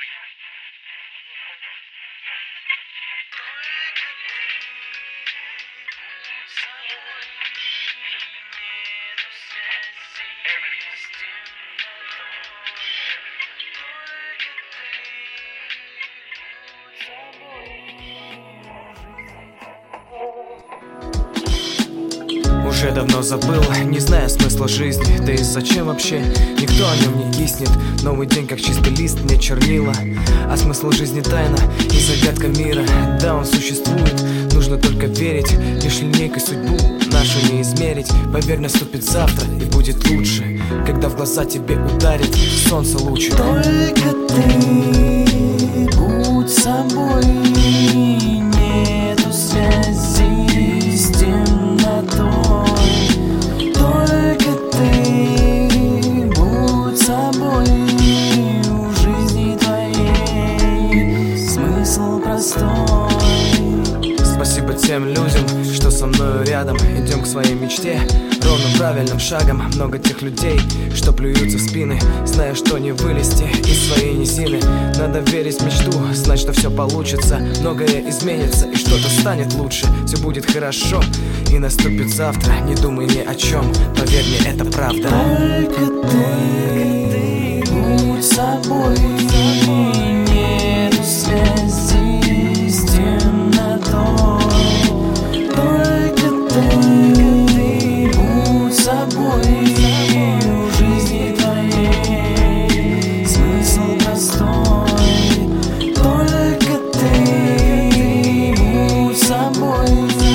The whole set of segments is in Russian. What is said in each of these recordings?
Уже давно забыл, не зная смысла жизни. Да и зачем вообще, никто о нем не киснет. Новый день как чистый лист, не чернила. А смысл жизни тайна и загадка мира. Да, он существует, нужно только верить. Лишь линейкой судьбу нашу не измерить. Поверь, наступит завтра и будет лучше, когда в глаза тебе ударит солнце луч. Только ты будь собой, нету связи с темнотой. Только ты будь собой, у жизни твоей смысл простой. Спасибо тем людям, что со мною рядом. Идем к своей мечте ровным правильным шагом. Много тех людей, что плюются в спины, зная, что не вылезти из своей низины. Надо верить в мечту, знать, что все получится. Многое изменится и что-то станет лучше. Все будет хорошо и наступит завтра. Не думай ни о чем, поверь мне, это правда. Только ты будь собой, нету связи с темнотой. Только ты будь собой, у жизни твоей смысл простой. Только ты будь собой,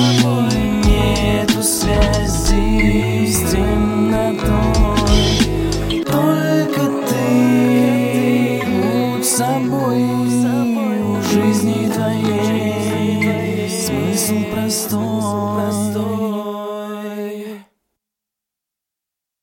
нету связи с темнотой. Только ты будь собой, у жизни твоей